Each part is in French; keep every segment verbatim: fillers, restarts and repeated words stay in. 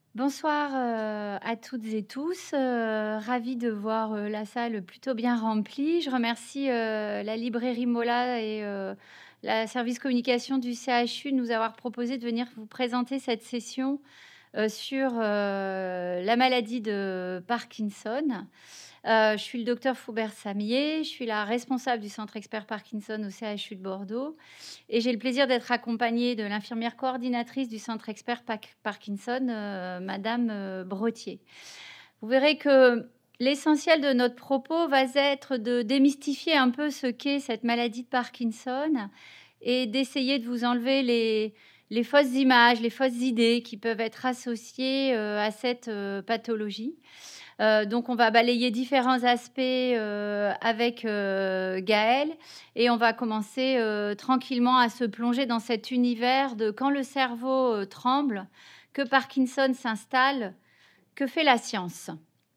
Bonsoir, heu, à toutes et tous, heu, ravie de voir, heu, la salle plutôt bien remplie. Je remercie, heu, la librairie Mola et heu, la service communication du C H U de nous avoir proposé de venir vous présenter cette session, heu, sur, heu, la maladie de Parkinson. Heu, je suis le docteur Foubert Samier, je suis la responsable du centre expert Parkinson au C H U de Bordeaux et j'ai le plaisir d'être accompagnée de l'infirmière coordinatrice du centre expert Pac Parkinson, heu, madame, heu, Brottier. Vous verrez que l'essentiel de notre propos va être de démystifier un peu ce qu'est cette maladie de Parkinson et d'essayer de vous enlever les les fausses images, les fausses idées qui peuvent être associées, heu, à cette, heu, pathologie. Heu, donc on va balayer différents aspects, heu, avec, heu, Gaëlle et on va commencer, heu, tranquillement à se plonger dans cet univers de quand le cerveau, heu, tremble, que Parkinson s'installe, que fait la science?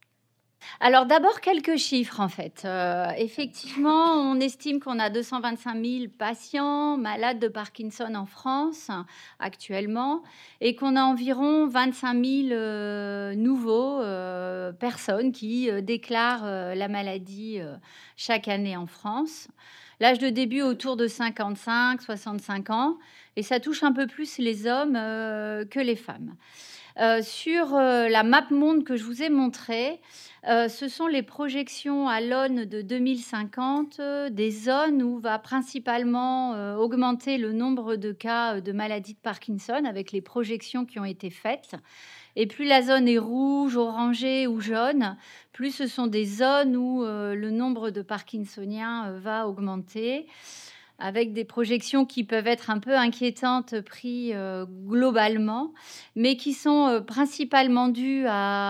Alors d'abord quelques chiffres en fait. Heu, effectivement, on estime qu'on a deux cent vingt-cinq mille patients malades de Parkinson en France actuellement et qu'on a environ vingt-cinq mille, heu, nouveaux, heu, personnes qui, heu, déclarent, heu, la maladie, heu, chaque année en France. L'âge de début autour de cinquante-cinq soixante-cinq ans et ça touche un peu plus les hommes, heu, que les femmes. Heu, sur, heu, la map monde que je vous ai montrée, heu, ce sont les projections à l'aune de deux mille cinquante, heu, des zones où va principalement, heu, augmenter le nombre de cas, heu, de maladie de Parkinson avec les projections qui ont été faites et plus la zone est rouge, orangée ou jaune, plus ce sont des zones où, heu, le nombre de parkinsoniens, heu, va augmenter avec des projections qui peuvent être un peu inquiétantes pris, heu, globalement, mais qui sont, heu, principalement dues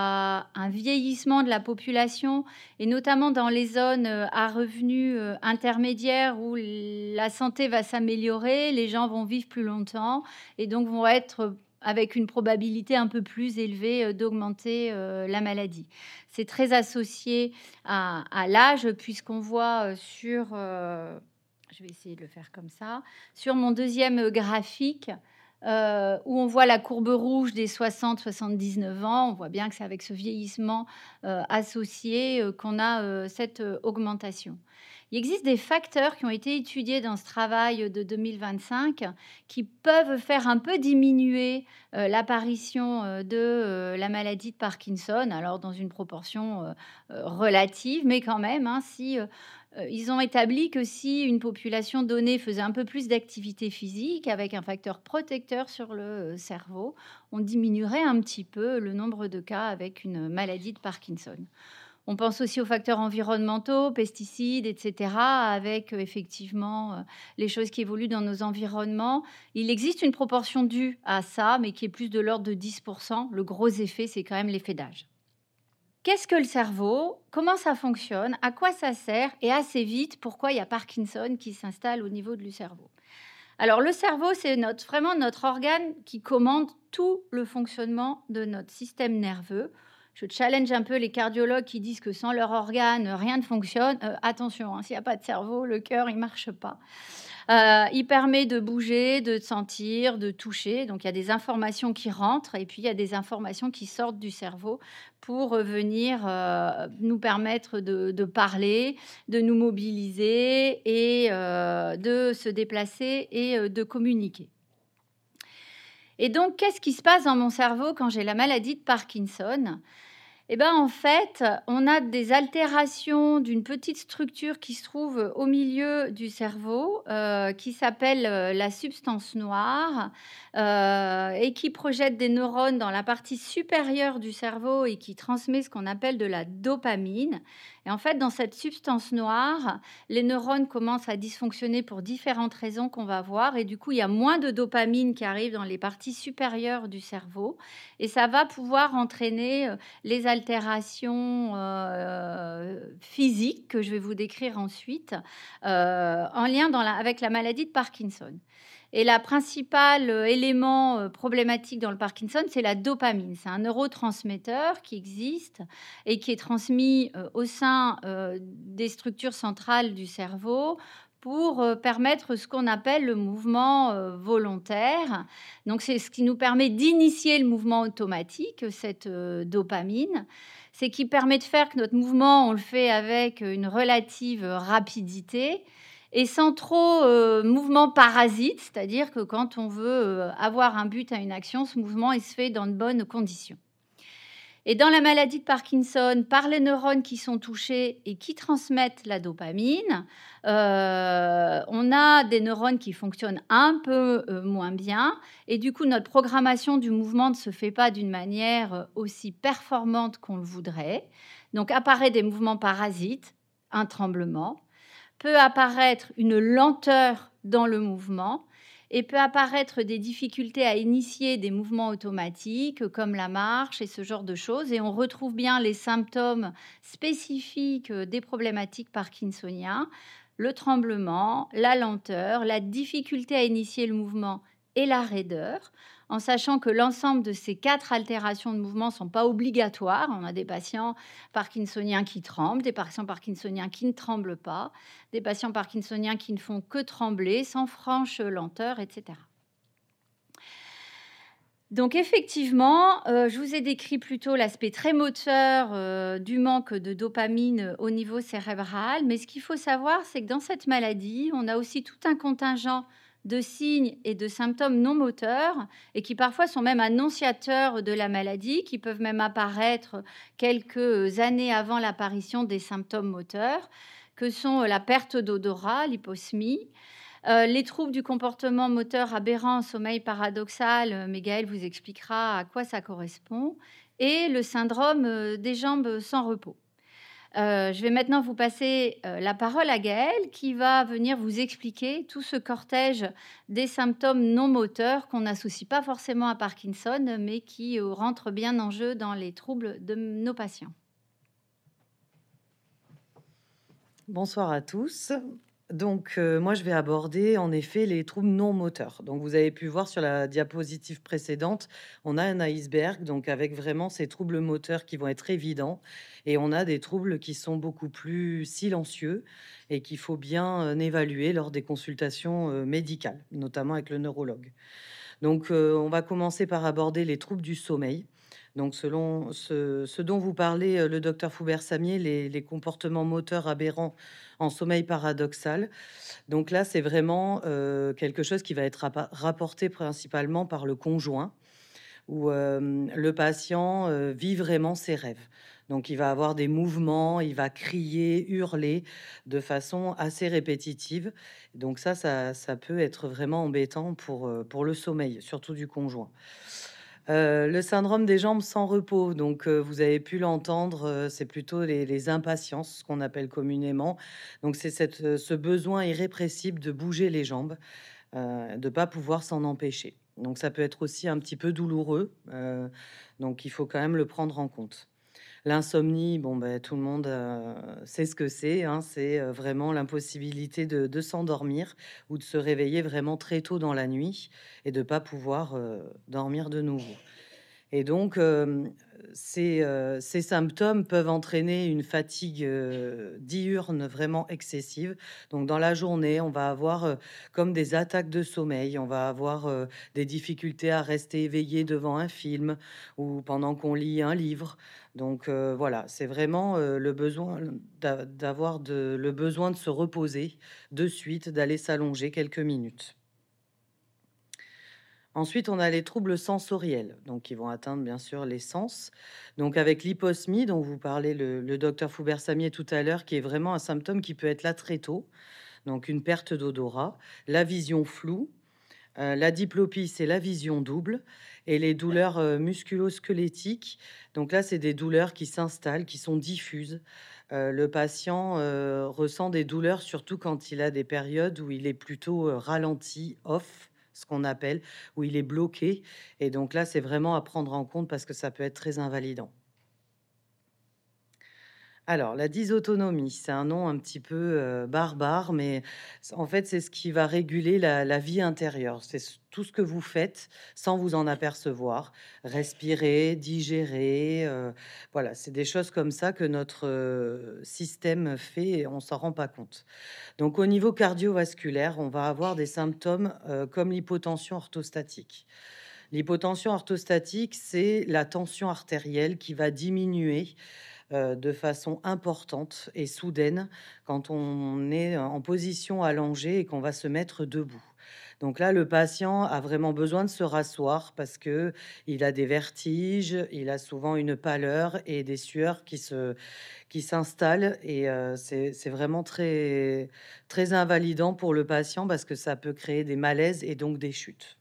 à un vieillissement de la population et notamment dans les zones, heu, à revenus, heu, intermédiaires où l la santé va s'améliorer, les gens vont vivre plus longtemps et donc vont être avec une probabilité un peu plus élevée, heu, d'augmenter, heu, la maladie. C'est très associé à à l'âge puisqu'on voit, heu, sur, heu je vais essayer de le faire comme ça. Sur mon deuxième graphique, heu, où on voit la courbe rouge des soixante soixante-dix-neuf ans, on voit bien que c'est avec ce vieillissement, heu, associé, heu, qu'on a, heu, cette, heu, augmentation. Il existe des facteurs qui ont été étudiés dans ce travail de deux mille vingt-cinq qui peuvent faire un peu diminuer, heu, l'apparition, heu, de, heu, la maladie de Parkinson. Alors dans une proportion, heu heu, relative, mais quand même, hein, si, heu Heu, ils ont établi que si une population donnée faisait un peu plus d'activité physique avec un facteur protecteur sur le, heu, cerveau, on diminuerait un petit peu le nombre de cas avec une maladie de Parkinson. On pense aussi aux facteurs environnementaux, pesticides et cetera avec, heu, effectivement, heu, les choses qui évoluent dans nos environnements. Il existe une proportion due à ça, mais qui est plus de l'ordre de dix. Le gros effet, c'est quand même l'effet d'âge. Qu'est-ce que le cerveau? Comment ça fonctionne? À quoi ça sert? Et assez vite, pourquoi il y a Parkinson qui s'installe au niveau du cerveau? Alors le cerveau, c'est notre vraiment notre organe qui commande tout le fonctionnement de notre système nerveux. Je challenge un peu les cardiologues qui disent que sans leur organe, rien ne fonctionne. Heu, attention, hein, s'il y a pas de cerveau, le cœur, il marche pas. Heu, il permet de bouger, de sentir, de toucher. Donc il y a des informations qui rentrent et puis il y a des informations qui sortent du cerveau pour, heu, venir, heu, nous permettre de de parler, de nous mobiliser et heu, de se déplacer et heu, de communiquer. Et donc qu'est-ce qui se passe dans mon cerveau quand j'ai la maladie de Parkinson? Eh ben, en fait, on a des altérations d'une petite structure qui se trouve au milieu du cerveau, heu, qui s'appelle, heu, la substance noire, heu et qui projette des neurones dans la partie supérieure du cerveau et qui transmet ce qu'on appelle de la dopamine et en fait, dans cette substance noire, les neurones commencent à dysfonctionner pour différentes raisons qu'on va voir et du coup, il y a moins de dopamine qui arrive dans les parties supérieures du cerveau et ça va pouvoir entraîner, heu, les altérations, heu, physiques que je vais vous décrire ensuite, heu, en lien dans la avec la maladie de Parkinson et la principale, heu, élément, heu, problématique dans le Parkinson, c'est la dopamine. C'est un neurotransmetteur qui existe et qui est transmis, heu, au sein, heu, des structures centrales du cerveau pour euh, permettre ce qu'on appelle le mouvement euh, volontaire. Donc, c'est ce qui nous permet d'initier le mouvement automatique, cette euh, dopamine. C'est qui permet de faire que notre mouvement, on le fait avec une relative rapidité et sans trop euh, mouvement parasite, c'est-à-dire que quand on veut euh, avoir un but à une action, ce mouvement, il se fait dans de bonnes conditions. Et dans la maladie de Parkinson, par les neurones qui sont touchés et qui transmettent la dopamine, euh, on a des neurones qui fonctionnent un peu euh, moins bien. Et du coup, notre programmation du mouvement ne se fait pas d'une manière aussi performante qu'on le voudrait. Donc, apparaît des mouvements parasites, un tremblement, peut apparaître une lenteur dans le mouvement, et peut apparaître des difficultés à initier des mouvements automatiques comme la marche et ce genre de choses. Et on retrouve bien les symptômes spécifiques des problématiques parkinsoniennes, le tremblement, la lenteur, la difficulté à initier le mouvement et la raideur, en sachant que l'ensemble de ces quatre altérations de mouvement ne sont pas obligatoires. On a des patients parkinsoniens qui tremblent, des patients parkinsoniens qui ne tremblent pas, des patients parkinsoniens qui ne font que trembler, sans franche lenteur, et cetera. Donc effectivement, euh, je vous ai décrit plutôt l'aspect très moteur euh, du manque de dopamine au niveau cérébral, mais ce qu'il faut savoir, c'est que dans cette maladie, on a aussi tout un contingent de signes et de symptômes non moteurs et qui parfois sont même annonciateurs de la maladie, qui peuvent même apparaître quelques années avant l'apparition des symptômes moteurs, que sont la perte d'odorat, l'hyposmie, euh, les troubles du comportement moteur aberrant, sommeil paradoxal, mais Gaëlle vous expliquera à quoi ça correspond, et le syndrome euh, des jambes sans repos. Euh, je vais maintenant vous passer euh, la parole à Gaëlle qui va venir vous expliquer tout ce cortège des symptômes non moteurs qu'on n'associe pas forcément à Parkinson, mais qui euh, rentrent bien en jeu dans les troubles de nos patients. Bonsoir à tous. Donc, euh, moi, je vais aborder en effet les troubles non moteurs. Donc, vous avez pu voir sur la diapositive précédente, on a un iceberg, donc avec vraiment ces troubles moteurs qui vont être évidents, et on a des troubles qui sont beaucoup plus silencieux et qu'il faut bien euh, évaluer lors des consultations euh, médicales, notamment avec le neurologue. Donc, euh, on va commencer par aborder les troubles du sommeil. Donc, selon ce, ce dont vous parlez, euh, le docteur Foubert-Samier, les, les comportements moteurs aberrants en sommeil paradoxal. Donc là, c'est vraiment euh, quelque chose qui va être rapa- rapporté principalement par le conjoint, où euh, le patient euh, vit vraiment ses rêves. Donc, il va avoir des mouvements, il va crier, hurler de façon assez répétitive. Donc ça, ça, ça peut être vraiment embêtant pour, euh, pour le sommeil, surtout du conjoint. Euh, le syndrome des jambes sans repos, donc euh, vous avez pu l'entendre, euh, c'est plutôt les, les impatiences, ce qu'on appelle communément. Donc c'est cette, euh, ce besoin irrépressible de bouger les jambes, euh, de pas pouvoir s'en empêcher. Donc ça peut être aussi un petit peu douloureux, euh, donc il faut quand même le prendre en compte. L'insomnie, bon, ben, tout le monde euh, sait ce que c'est, hein, c'est euh, vraiment l'impossibilité de, de s'endormir ou de se réveiller vraiment très tôt dans la nuit et de pas pouvoir euh, dormir de nouveau. Et donc, euh, ces, euh, ces symptômes peuvent entraîner une fatigue euh, diurne vraiment excessive. Donc, dans la journée, on va avoir euh, comme des attaques de sommeil, on va avoir euh, des difficultés à rester éveillé devant un film ou pendant qu'on lit un livre. Donc, euh, voilà, c'est vraiment euh, le besoin d'a- d'avoir de, le besoin de se reposer de suite, d'aller s'allonger quelques minutes. Ensuite, on a les troubles sensoriels, donc qui vont atteindre bien sûr les sens. Donc avec l'hyposmie dont vous parlez le, le docteur Foubert-Samier tout à l'heure, qui est vraiment un symptôme qui peut être là très tôt, donc une perte d'odorat, la vision floue, euh, la diplopie, c'est la vision double, et les douleurs euh, musculo-squelettiques. Donc là, c'est des douleurs qui s'installent, qui sont diffuses. Euh, le patient euh, ressent des douleurs surtout quand il a des périodes où il est plutôt euh, ralenti, off, ce qu'on appelle, où il est bloqué. Et donc là, c'est vraiment à prendre en compte parce que ça peut être très invalidant. Alors, la dysautonomie, c'est un nom un petit peu euh, barbare, mais c- en fait, c'est ce qui va réguler la, la vie intérieure. C'est s- tout ce que vous faites sans vous en apercevoir. Respirer, digérer, euh, voilà, c'est des choses comme ça que notre euh, système fait et on s'en rend pas compte. Donc, au niveau cardiovasculaire, on va avoir des symptômes euh, comme l'hypotension orthostatique. L'hypotension orthostatique, c'est la tension artérielle qui va diminuer euh, de façon importante et soudaine quand on est en position allongée et qu'on va se mettre debout. Donc là, le patient a vraiment besoin de se rasseoir parce que il a des vertiges, il a souvent une pâleur et des sueurs qui se qui s'installent et euh, c'est c'est vraiment très très invalidant pour le patient parce que ça peut créer des malaises et donc des chutes.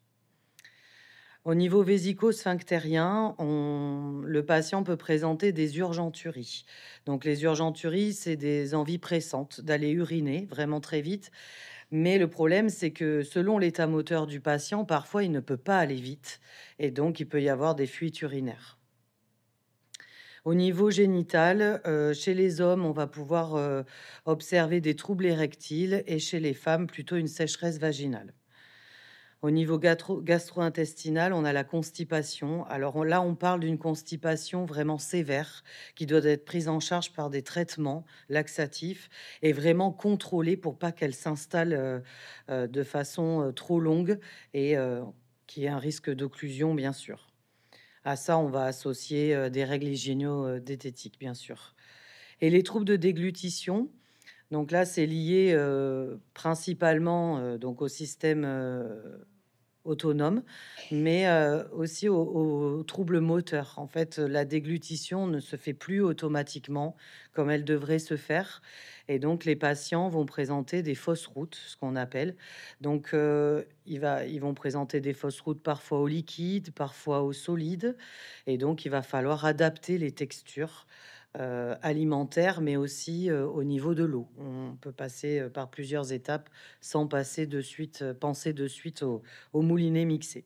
Au niveau vésico-sphinctérien, on le patient peut présenter des urgenturies. Donc les urgenturies, c'est des envies pressantes d'aller uriner vraiment très vite. Mais le problème, c'est que selon l'état moteur du patient, parfois il ne peut pas aller vite et donc il peut y avoir des fuites urinaires. Au niveau génital, euh, chez les hommes, on va pouvoir euh, observer des troubles érectiles et chez les femmes, plutôt une sécheresse vaginale. Au niveau gatro gastro-intestinal, on a la constipation. Alors on là, on parle d'une constipation vraiment sévère qui doit être prise en charge par des traitements laxatifs et vraiment contrôlée pour pas qu'elle s'installe, heu heu, de façon, heu, trop longue et heu, qu'il y ait un risque d'occlusion, bien sûr. À ça, on va associer, heu, des règles hygiéno, diététiques, bien sûr. Et les troubles de déglutition, donc là, c'est lié, heu, principalement, heu, donc au système, heu autonome, mais heu, aussi aux aux troubles moteurs. En fait, la déglutition ne se fait plus automatiquement comme elle devrait se faire et donc les patients vont présenter des fausses routes, ce qu'on appelle. Donc heu, il va ils vont présenter des fausses routes parfois au liquide, parfois au solide et donc il va falloir adapter les textures, heu, alimentaires, mais aussi, heu, au niveau de l'eau. On peut passer, heu, par plusieurs étapes sans passer de suite, heu, penser de suite au au moulinet mixé.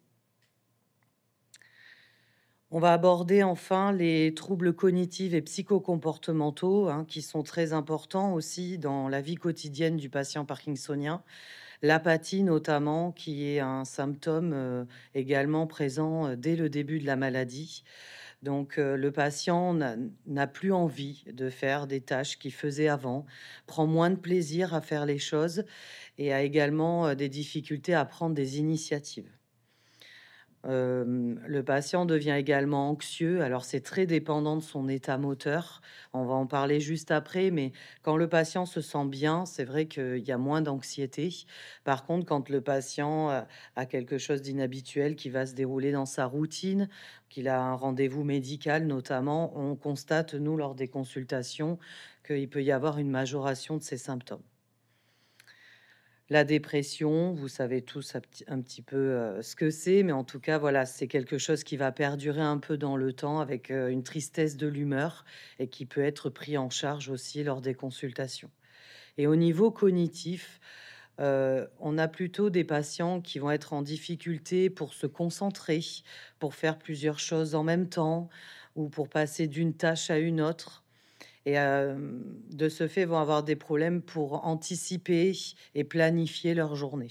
On va aborder enfin les troubles cognitifs et psychocomportementaux, hein, qui sont très importants aussi dans la vie quotidienne du patient parkinsonien. L'apathie notamment, qui est un symptôme euh, également présent euh, dès le début de la maladie. Donc euh, le patient n'a n'a plus envie de faire des tâches qu'il faisait avant, prend moins de plaisir à faire les choses et a également euh, des difficultés à prendre des initiatives. Hem, le patient devient également anxieux. Alors, c'est très dépendant de son état moteur. On va en parler juste après, mais quand le patient se sent bien, c'est vrai qu'il y a moins d'anxiété. Par contre, quand le patient a a quelque chose d'inhabituel qui va se dérouler dans sa routine, qu'il a un rendez-vous médical notamment, on constate, nous, lors des consultations, qu'il peut y avoir une majoration de ces symptômes. La dépression, vous savez tous un petit un petit peu, heu, ce que c'est, mais en tout cas, voilà, c'est quelque chose qui va perdurer un peu dans le temps avec, heu, une tristesse de l'humeur et qui peut être pris en charge aussi lors des consultations. Et au niveau cognitif, heu, on a plutôt des patients qui vont être en difficulté pour se concentrer, pour faire plusieurs choses en même temps ou pour passer d'une tâche à une autre. Et hem, de ce fait, vont avoir des problèmes pour anticiper et planifier leur journée.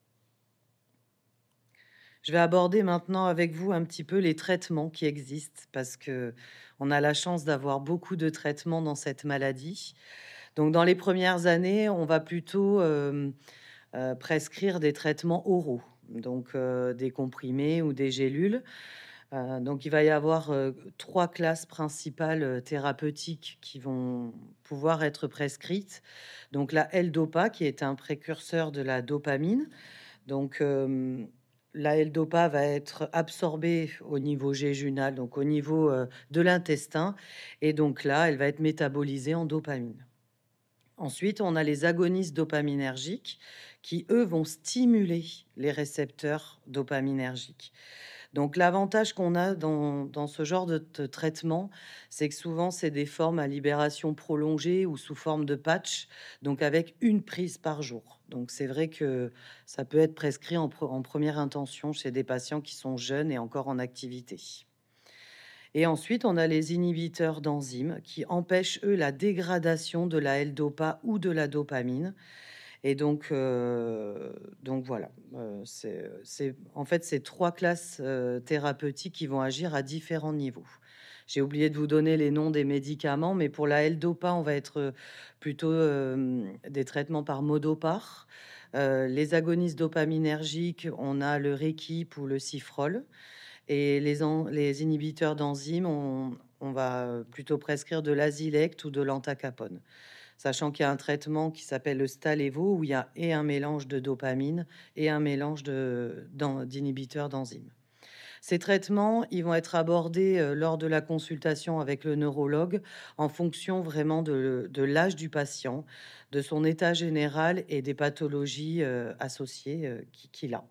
Je vais aborder maintenant avec vous un petit peu les traitements qui existent parce que on a la chance d'avoir beaucoup de traitements dans cette maladie. Donc dans les premières années, on va plutôt, hem, heu, prescrire des traitements oraux, donc heu, des comprimés ou des gélules. Heu, donc il va y avoir, heu, trois classes principales, heu, thérapeutiques qui vont pouvoir être prescrites. Donc la L-Dopa qui est un précurseur de la dopamine. Donc hem, la L-Dopa va être absorbée au niveau jéjunal, donc au niveau, heu, de l'intestin et donc là, elle va être métabolisée en dopamine. Ensuite, on a les agonistes dopaminergiques qui, eux, vont stimuler les récepteurs dopaminergiques. Donc l'avantage qu'on a dans dans ce genre de de traitement, c'est que souvent, c'est des formes à libération prolongée ou sous forme de patch, donc avec une prise par jour. Donc c'est vrai que ça peut être prescrit en pre en première intention chez des patients qui sont jeunes et encore en activité. Et ensuite, on a les inhibiteurs d'enzymes qui empêchent, eux, la dégradation de la L-dopa ou de la dopamine. Et donc, euh, donc voilà, euh, c'est, c'est- en fait, c'est trois classes euh, thérapeutiques qui vont agir à différents niveaux. J'ai oublié de vous donner les noms des médicaments, mais pour la L-dopa, on va être euh, plutôt euh, des traitements par Modopar. Euh, les agonistes dopaminergiques, on a le Rékip ou le Cifrol. Et les, en- les inhibiteurs d'enzymes, on, on va plutôt prescrire de l'Azilect ou de l'Entacapone, sachant qu'il y a un traitement qui s'appelle le Stalevo, où il y a et un mélange de dopamine et un mélange de, d'en- d'inhibiteurs d'enzymes. Ces traitements, ils vont être abordés euh, lors de la consultation avec le neurologue en fonction vraiment de, de l'âge du patient, de son état général et des pathologies euh, associées euh, qui- qu'il a.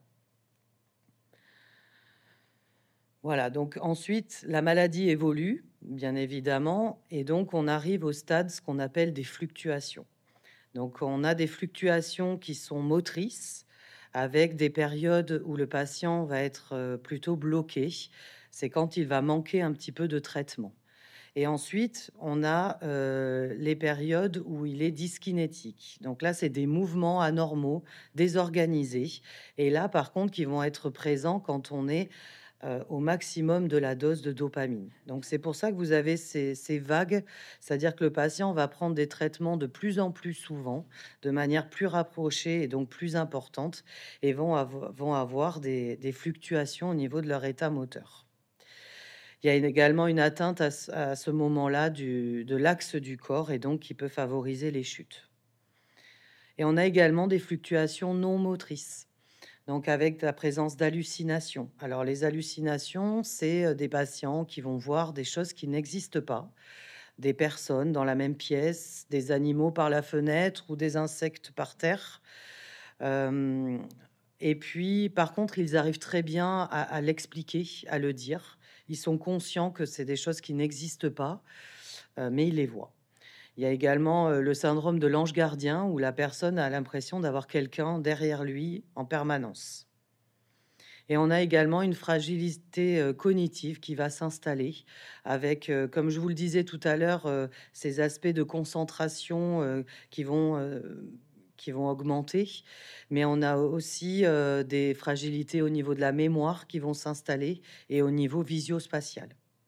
Voilà, donc ensuite, la maladie évolue, bien évidemment, et donc on arrive au stade, ce qu'on appelle des fluctuations. Donc on a des fluctuations qui sont motrices, avec des périodes où le patient va être euh, plutôt bloqué. C'est quand il va manquer un petit peu de traitement. Et ensuite, on a euh, les périodes où il est dyskinétique. Donc là, c'est des mouvements anormaux, désorganisés. Et là, par contre, qui vont être présents quand on est euh, au maximum de la dose de dopamine. Donc c'est pour ça que vous avez ces, ces vagues, c'est-à-dire que le patient va prendre des traitements de plus en plus souvent, de manière plus rapprochée et donc plus importante, et vont, avo- vont avoir des, des fluctuations au niveau de leur état moteur. Il y a une- également une atteinte à, ce à ce moment-là du- de l'axe du corps et donc qui peut favoriser les chutes. Et on a également des fluctuations non motrices, donc avec la présence d'hallucinations. Alors les hallucinations, c'est euh, des patients qui vont voir des choses qui n'existent pas, des personnes dans la même pièce, des animaux par la fenêtre ou des insectes par terre. Euh, et puis, par contre, ils arrivent très bien à, à l'expliquer, à le dire. Ils sont conscients que c'est des choses qui n'existent pas, euh, mais ils les voient. Il y a également euh, le syndrome de l'ange gardien où la personne a l'impression d'avoir quelqu'un derrière lui en permanence. Et on a également une fragilité euh, cognitive qui va s'installer avec, euh, comme je vous le disais tout à l'heure, euh, ces aspects de concentration euh, qui vont, euh, qui vont augmenter. Mais on a aussi euh, des fragilités au niveau de la mémoire qui vont s'installer et au niveau visio-spatial.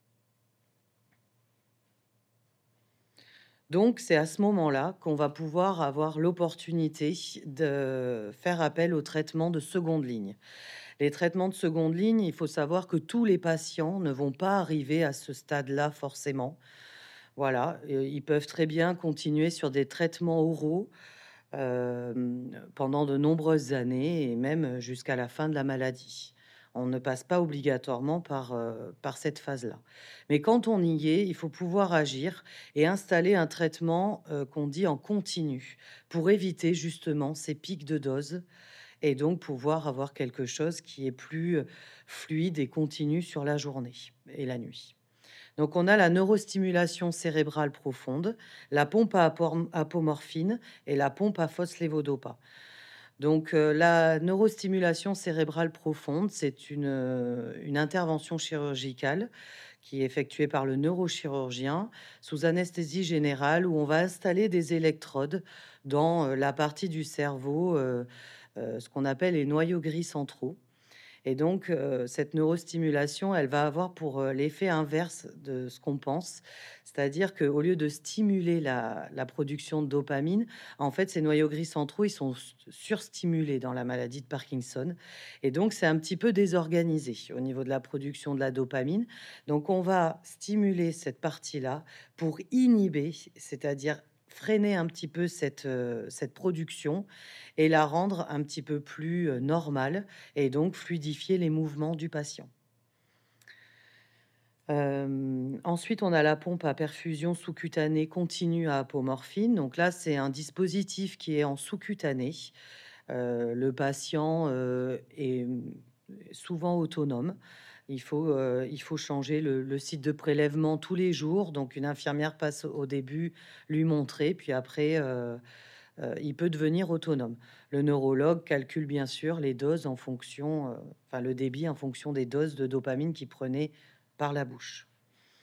Donc, c'est à ce moment-là qu'on va pouvoir avoir l'opportunité de faire appel au traitement de seconde ligne. Les traitements de seconde ligne, il faut savoir que tous les patients ne vont pas arriver à ce stade-là forcément. Voilà, euh, ils peuvent très bien continuer sur des traitements oraux euh, pendant de nombreuses années et même jusqu'à la fin de la maladie. On ne passe pas obligatoirement par, euh, par cette phase-là. Mais quand on y est, il faut pouvoir agir et installer un traitement euh, qu'on dit en continu pour éviter justement ces pics de dose et donc pouvoir avoir quelque chose qui est plus fluide et continu sur la journée et la nuit. Donc on a la neurostimulation cérébrale profonde, la pompe à apor- apomorphine et la pompe à phospholévodopa. Donc euh, la neurostimulation cérébrale profonde, c'est une, euh, une intervention chirurgicale qui est effectuée par le neurochirurgien sous anesthésie générale où on va installer des électrodes dans euh, la partie du cerveau, euh, euh, ce qu'on appelle les noyaux gris centraux. Et donc, euh, cette neurostimulation, elle va avoir pour euh, l'effet inverse de ce qu'on pense. C'est-à-dire qu'au lieu de stimuler la, la production de dopamine, en fait, ces noyaux gris centraux, ils sont s- surstimulés dans la maladie de Parkinson. Et donc, c'est un petit peu désorganisé au niveau de la production de la dopamine. Donc, on va stimuler cette partie-là pour inhiber, c'est-à-dire freiner un petit peu cette, euh, cette production et la rendre un petit peu plus euh, normale et donc fluidifier les mouvements du patient. Euh, ensuite, on a la pompe à perfusion sous-cutanée continue à apomorphine. Donc là, c'est un dispositif qui est en sous-cutané. Euh, le patient euh, est souvent autonome. Il faut, euh, il faut changer le, le site de prélèvement tous les jours. Donc, une infirmière passe au début lui montrer, puis après, euh, euh, il peut devenir autonome. Le neurologue calcule bien sûr les doses en fonction, euh, enfin le débit en fonction des doses de dopamine qu'il prenait par la bouche.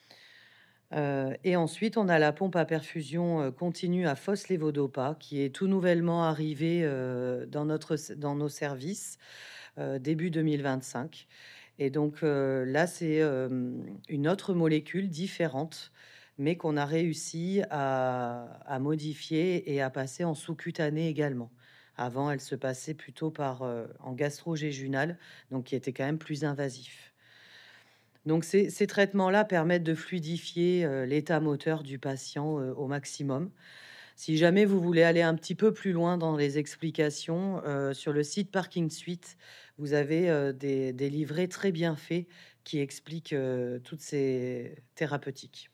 Heu et ensuite, on a la pompe à perfusion, heu, continue à Fosse-les-Vaux-d'Opa qui est tout nouvellement arrivée, heu, dans notre s dans nos services, heu, début deux mille vingt-cinq et donc heu, là, c'est, hem, une autre molécule différente, mais qu'on a réussi à à modifier et à passer en sous-cutané également. Avant, elle se passait plutôt par, heu, en gastro-jéjunal, donc qui était quand même plus invasif. Donc ces ces traitements-là permettent de fluidifier, heu, l'état moteur du patient, heu, au maximum. Si jamais vous voulez aller un petit peu plus loin dans les explications, heu, sur le site Parking Suite, vous avez, heu, des des livrets très bien faits qui expliquent, heu, toutes ces thérapeutiques.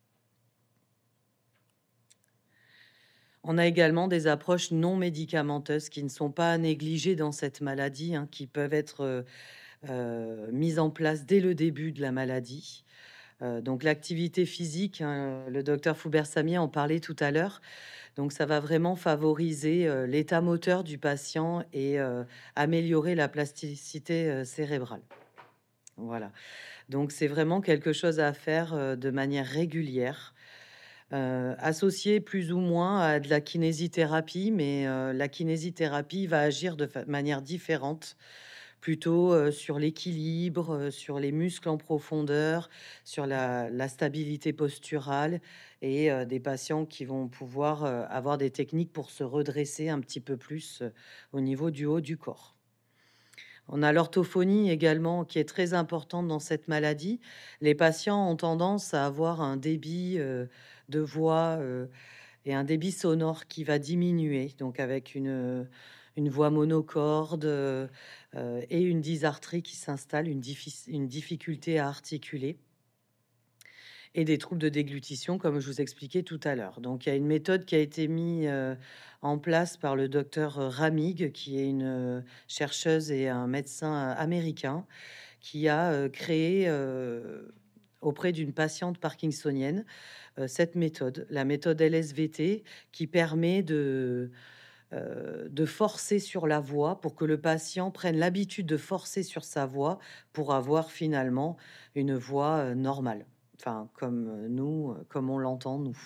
On a également des approches non médicamenteuses qui ne sont pas à négliger dans cette maladie, hein, qui peuvent être, heu heu, mises en place dès le début de la maladie. Heu, donc l'activité physique, hein, le docteur Foubert-Samier en parlait tout à l'heure. Donc ça va vraiment favoriser, heu, l'état moteur du patient et heu, améliorer la plasticité, heu, cérébrale. Voilà. Donc c'est vraiment quelque chose à faire, heu, de manière régulière, heu, associé plus ou moins à de la kinésithérapie, mais heu, la kinésithérapie va agir de fa manière différente. Plutôt, heu, sur l'équilibre, heu, sur les muscles en profondeur, sur la la stabilité posturale et heu, des patients qui vont pouvoir, heu, avoir des techniques pour se redresser un petit peu plus, heu, au niveau du haut du corps. On a l'orthophonie également qui est très importante dans cette maladie. Les patients ont tendance à avoir un débit, heu, de voix, heu et un débit sonore qui va diminuer, donc avec une, heu, une voix monocorde, heu heu et une dysarthrie qui s'installe, une diffic une difficulté à articuler et des troubles de déglutition comme je vous expliquais tout à l'heure. Donc il y a une méthode qui a été mis, heu, en place par le docteur, Ramig, qui est une, heu, chercheuse et un médecin, heu, américain, qui a, heu, créé, heu, auprès d'une patiente parkinsonienne, heu, cette méthode, la méthode L S V T, qui permet de, heu, de forcer sur la voix pour que le patient prenne l'habitude de forcer sur sa voix pour avoir finalement une voix, heu, normale. Enfin, comme, heu, nous, heu, comme on l'entend nous.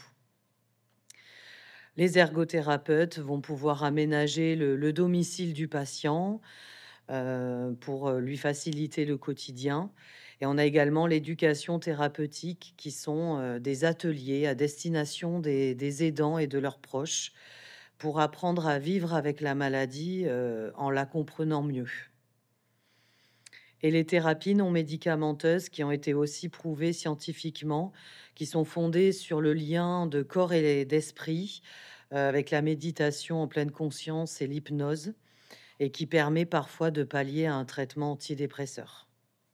Les ergothérapeutes vont pouvoir aménager le le domicile du patient, heu, pour, heu, lui faciliter le quotidien et on a également l'éducation thérapeutique qui sont, heu, des ateliers à destination des des aidants et de leurs proches pour apprendre à vivre avec la maladie, heu, en la comprenant mieux. Et les thérapies non médicamenteuses qui ont été aussi prouvées scientifiquement, qui sont fondées sur le lien de corps et d'esprit, heu, avec la méditation en pleine conscience et l'hypnose et qui permet parfois de pallier à un traitement antidépresseur.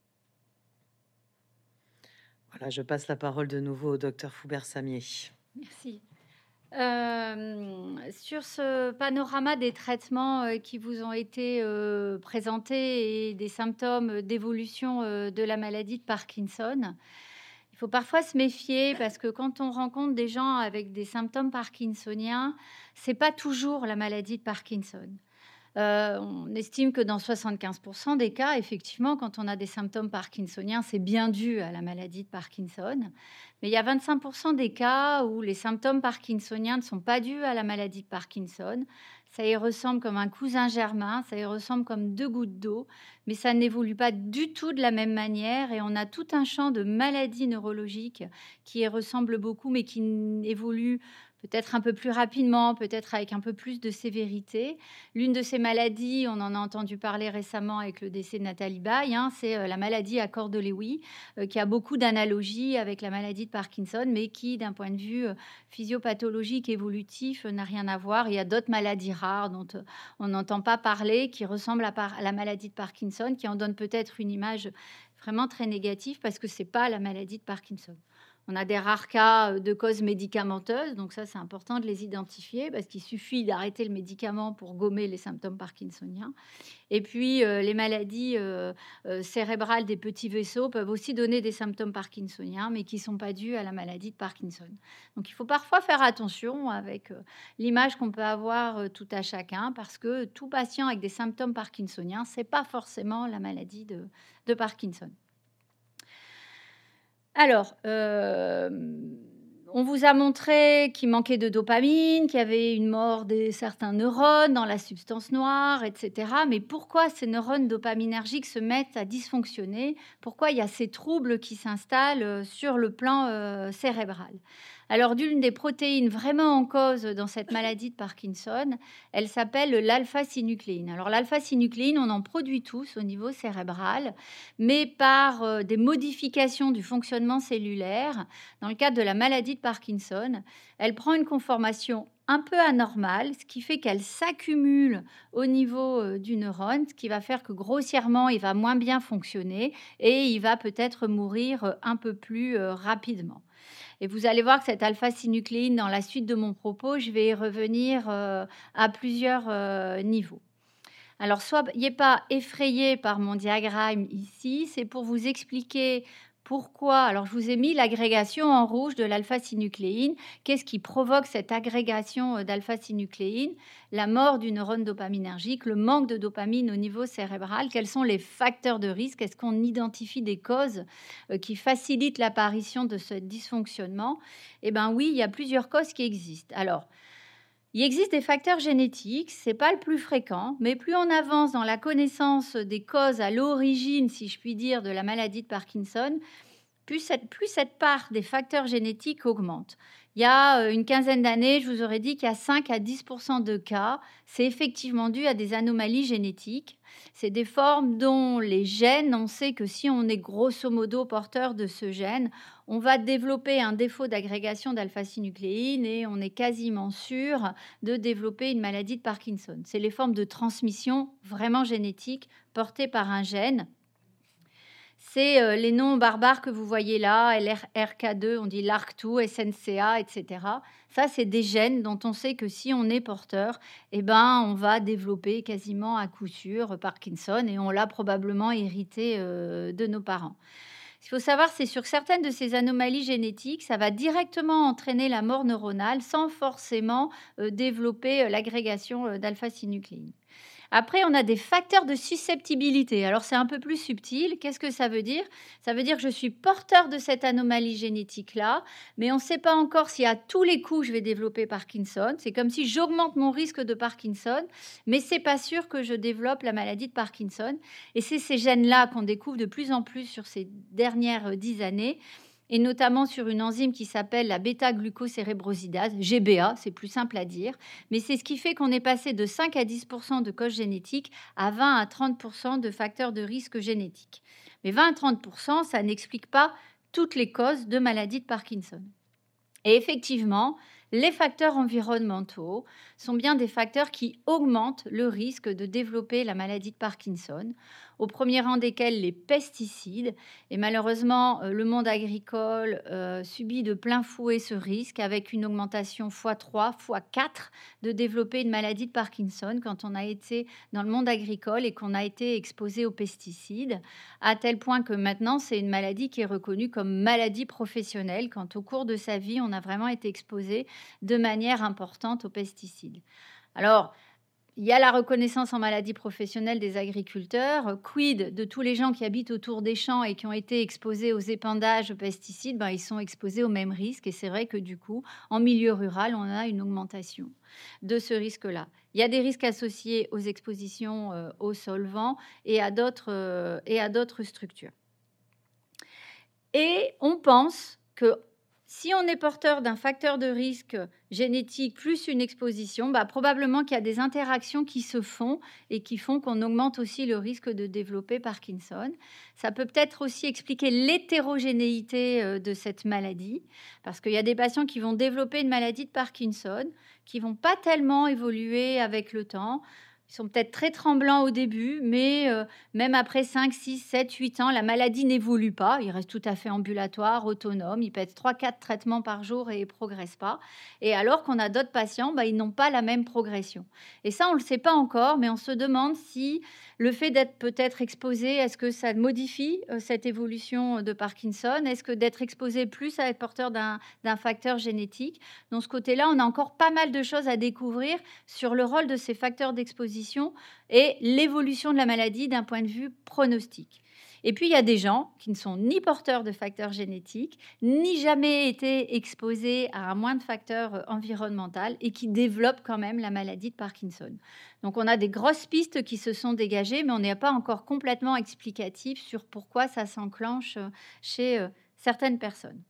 Voilà, je passe la parole de nouveau au docteur Foubert-Samier. Merci. Hem, sur ce panorama des traitements, heu, qui vous ont été, heu, présentés et des symptômes d'évolution, heu, de la maladie de Parkinson, il faut parfois se méfier parce que quand on rencontre des gens avec des symptômes parkinsoniens, c'est pas toujours la maladie de Parkinson. Heu, on estime que dans soixante-quinze des cas, effectivement, quand on a des symptômes parkinsoniens, c'est bien dû à la maladie de Parkinson. Mais il y a vingt-cinq des cas où les symptômes parkinsoniens ne sont pas dus à la maladie de Parkinson. Ça y ressemble comme un cousin germain, ça y ressemble comme deux gouttes d'eau, mais ça n'évolue pas du tout de la même manière et on a tout un champ de maladies neurologiques qui y ressemblent beaucoup, mais qui n évoluent peut-être un peu plus rapidement, peut-être avec un peu plus de sévérité. L'une de ces maladies, on en a entendu parler récemment avec le décès de Nathalie Baye, hein, c'est euh, la maladie à corps de Lewy, euh, qui a beaucoup d'analogies avec la maladie de Parkinson, mais qui, d'un point de vue euh, physiopathologique, évolutif, euh, n'a rien à voir. Il y a d'autres maladies rares dont euh, on n'entend pas parler, qui ressemblent à, par- à la maladie de Parkinson, qui en donnent peut-être une image vraiment très négative parce que c'est pas la maladie de Parkinson. On a des rares cas de causes médicamenteuses, donc ça c'est important de les identifier parce qu'il suffit d'arrêter le médicament pour gommer les symptômes parkinsoniens. Et puis euh, les maladies euh, euh, cérébrales des petits vaisseaux peuvent aussi donner des symptômes parkinsoniens, mais qui ne sont pas dus à la maladie de Parkinson. Donc il faut parfois faire attention avec euh, l'image qu'on peut avoir euh, tout à chacun, parce que tout patient avec des symptômes parkinsoniens, c'est pas forcément la maladie de, de Parkinson. Alors, hem, on vous a montré qu'il manquait de dopamine, qu'il y avait une mort de certains neurones dans la substance noire, et cetera. Mais pourquoi ces neurones dopaminergiques se mettent à dysfonctionner? Pourquoi il y a ces troubles qui s'installent, heu, sur le plan, heu, cérébral? Alors, d'une des protéines vraiment en cause dans cette maladie de Parkinson, elle s'appelle l'alpha-synucléine. Alors l'alpha-synucléine, on en produit tous au niveau cérébral, mais par, heu, des modifications du fonctionnement cellulaire. Dans le cadre de la maladie de Parkinson, elle prend une conformation un peu anormale, ce qui fait qu'elle s'accumule au niveau, heu, du neurone, ce qui va faire que grossièrement, il va moins bien fonctionner et il va peut-être mourir, heu, un peu plus, heu, rapidement. Et vous allez voir que cette alpha-synucléine, dans la suite de mon propos, je vais y revenir, heu, à plusieurs, heu, niveaux. Alors, soyez pas effrayés par mon diagramme ici, c'est pour vous expliquer pourquoi. Alors, je vous ai mis l'agrégation en rouge de l'alpha-synucléine. Qu'est-ce qui provoque cette agrégation euh, d'alpha-synucléine? La mort du neurone dopaminergique, le manque de dopamine au niveau cérébral. Quels sont les facteurs de risque? Est-ce qu'on identifie des causes euh, qui facilitent l'apparition de ce dysfonctionnement? Eh bien oui, il y a plusieurs causes qui existent. Alors, il existe des facteurs génétiques, c'est pas le plus fréquent, mais plus on avance dans la connaissance des causes à l'origine, si je puis dire, de la maladie de Parkinson, plus cette, plus cette part des facteurs génétiques augmente. Il y a euh, une quinzaine d'années, je vous aurais dit qu'il y a cinq à dix pour cent de cas, c'est effectivement dû à des anomalies génétiques. C'est des formes dont les gènes, on sait que si on est grosso modo porteur de ce gène, on va développer un défaut d'agrégation d'alpha-synucléine et on est quasiment sûr de développer une maladie de Parkinson. C'est les formes de transmission vraiment génétiques portées par un gène. C'est euh, les noms barbares que vous voyez là, L R K deux, on dit L A R C deux, S N C A, et cetera. Ça, c'est des gènes dont on sait que si on est porteur, eh ben, on va développer quasiment à coup sûr Parkinson et on l'a probablement hérité euh, de nos parents. Ce qu'il faut savoir, c'est sur certaines de ces anomalies génétiques, ça va directement entraîner la mort neuronale sans forcément euh, développer euh, l'agrégation euh, d'alpha-synucléine. Après, on a des facteurs de susceptibilité. Alors, c'est un peu plus subtil. Qu'est-ce que ça veut dire? Ça veut dire que je suis porteur de cette anomalie génétique-là, mais on ne sait pas encore si à tous les coups, je vais développer Parkinson. C'est comme si j'augmente mon risque de Parkinson, mais ce n'est pas sûr que je développe la maladie de Parkinson. Et c'est ces gènes-là qu'on découvre de plus en plus sur ces dernières dix années, et notamment sur une enzyme qui s'appelle la bêta-glucosérébrosidase, G B A, c'est plus simple à dire, mais c'est ce qui fait qu'on est passé de cinq à dix pour cent de causes génétiques à vingt à trente pour cent de facteurs de risque génétiques. Mais vingt à trente pour cent, ça n'explique pas toutes les causes de maladie de Parkinson. Et effectivement, les facteurs environnementaux sont bien des facteurs qui augmentent le risque de développer la maladie de Parkinson, au premier rang desquels les pesticides. Et malheureusement, euh, le monde agricole euh, subit de plein fouet ce risque avec une augmentation fois trois, fois quatre de développer une maladie de Parkinson quand on a été dans le monde agricole et qu'on a été exposé aux pesticides, à tel point que maintenant, c'est une maladie qui est reconnue comme maladie professionnelle quand au cours de sa vie, on a vraiment été exposé de manière importante aux pesticides. Alors, il y a la reconnaissance en maladie professionnelle des agriculteurs. Quid de tous les gens qui habitent autour des champs et qui ont été exposés aux épandages aux pesticides? Ben, ils sont exposés au même risque. Et c'est vrai que du coup, en milieu rural, on a une augmentation de ce risque-là. Il y a des risques associés aux expositions euh, aux solvants et à d'autres, euh, et à d'autres structures. Et on pense que si on est porteur d'un facteur de risque génétique plus une exposition, bah, probablement qu'il y a des interactions qui se font et qui font qu'on augmente aussi le risque de développer Parkinson. Ça peut peut-être aussi expliquer l'hétérogénéité de cette maladie, parce qu'il y a des patients qui vont développer une maladie de Parkinson, qui ne vont pas tellement évoluer avec le temps. Ils sont peut-être très tremblants au début, mais euh, même après cinq, six, sept, huit ans, la maladie n'évolue pas. Il reste tout à fait ambulatoire, autonome. Il peut être trois quatre traitements par jour et ne progresse pas. Et alors qu'on a d'autres patients, bah, ils n'ont pas la même progression. Et ça, on ne le sait pas encore, mais on se demande si le fait d'être peut-être exposé, est-ce que ça modifie euh, cette évolution de Parkinson? Est-ce que d'être exposé plus à être porteur d'un, d'un facteur génétique? Dans ce côté-là, on a encore pas mal de choses à découvrir sur le rôle de ces facteurs d'exposition et l'évolution de la maladie d'un point de vue pronostic. Et puis, il y a des gens qui ne sont ni porteurs de facteurs génétiques, ni jamais été exposés à un moindre facteur euh, environnemental et qui développent quand même la maladie de Parkinson. Donc, on a des grosses pistes qui se sont dégagées, mais on n'est pas encore complètement explicatif sur pourquoi ça s'enclenche euh, chez euh, certaines personnes.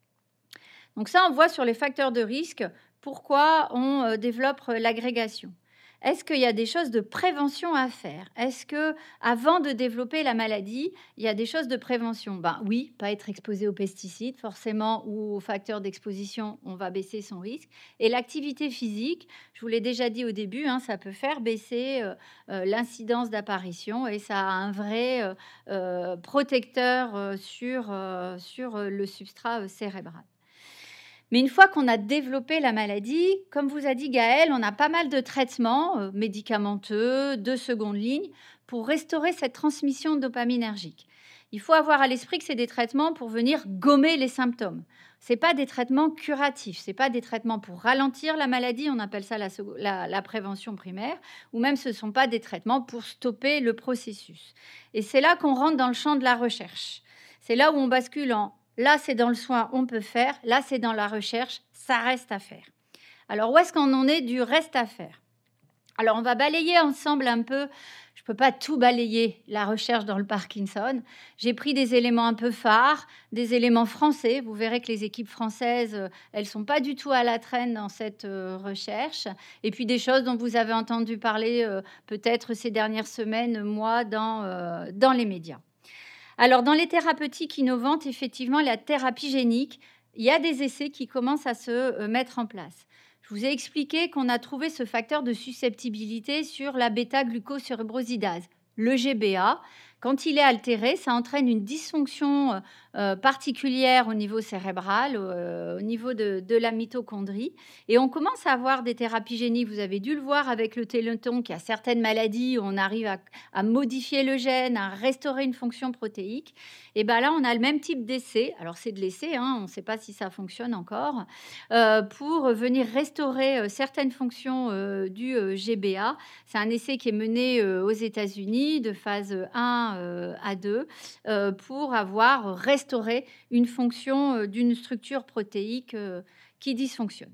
Donc ça, on voit sur les facteurs de risque pourquoi on euh, développe euh, l'agrégation. Est-ce qu'il y a des choses de prévention à faire? Est-ce que, avant de développer la maladie, il y a des choses de prévention? Ben oui, pas être exposé aux pesticides, forcément, ou aux facteurs d'exposition, on va baisser son risque. Et l'activité physique, je vous l'ai déjà dit au début, hein, ça peut faire baisser euh, euh, l'incidence d'apparition et ça a un vrai euh, euh, protecteur euh, sur, euh, sur euh, le substrat euh, cérébral. Mais une fois qu'on a développé la maladie, comme vous a dit Gaëlle, on a pas mal de traitements euh, médicamenteux, de seconde ligne, pour restaurer cette transmission dopaminergique. Il faut avoir à l'esprit que c'est des traitements pour venir gommer les symptômes. Ce n'est pas des traitements curatifs, ce n'est pas des traitements pour ralentir la maladie, on appelle ça la, la, la prévention primaire, ou même ce ne sont pas des traitements pour stopper le processus. Et c'est là qu'on rentre dans le champ de la recherche. C'est là où on bascule en là, c'est dans le soin, on peut faire. Là, c'est dans la recherche, ça reste à faire. Alors, où est-ce qu'on en est du reste à faire? Alors, on va balayer ensemble un peu. Je ne peux pas tout balayer, la recherche dans le Parkinson. J'ai pris des éléments un peu phares, des éléments français. Vous verrez que les équipes françaises, elles ne sont pas du tout à la traîne dans cette recherche. Et puis, des choses dont vous avez entendu parler peut-être ces dernières semaines, moi, dans, dans les médias. Alors, dans les thérapeutiques innovantes, effectivement, la thérapie génique, il y a des essais qui commencent à se mettre en place. Je vous ai expliqué qu'on a trouvé ce facteur de susceptibilité sur la bêta-glucosérebrosidase, le G B A. Quand il est altéré, ça entraîne une dysfonction euh, particulière au niveau cérébral, euh, au niveau de, de la mitochondrie. Et on commence à avoir des thérapies géniques. Vous avez dû le voir avec le téléthon, qu'il y a certaines maladies où on arrive à, à modifier le gène, à restaurer une fonction protéique. Et bien là, on a le même type d'essai. Alors, c'est de l'essai, hein, on ne sait pas si ça fonctionne encore, euh, pour venir restaurer euh, certaines fonctions euh, du euh, G B A. C'est un essai qui est mené euh, aux États-Unis de phase un à deux euh, pour avoir restauré une fonction euh, d'une structure protéique euh, qui dysfonctionne.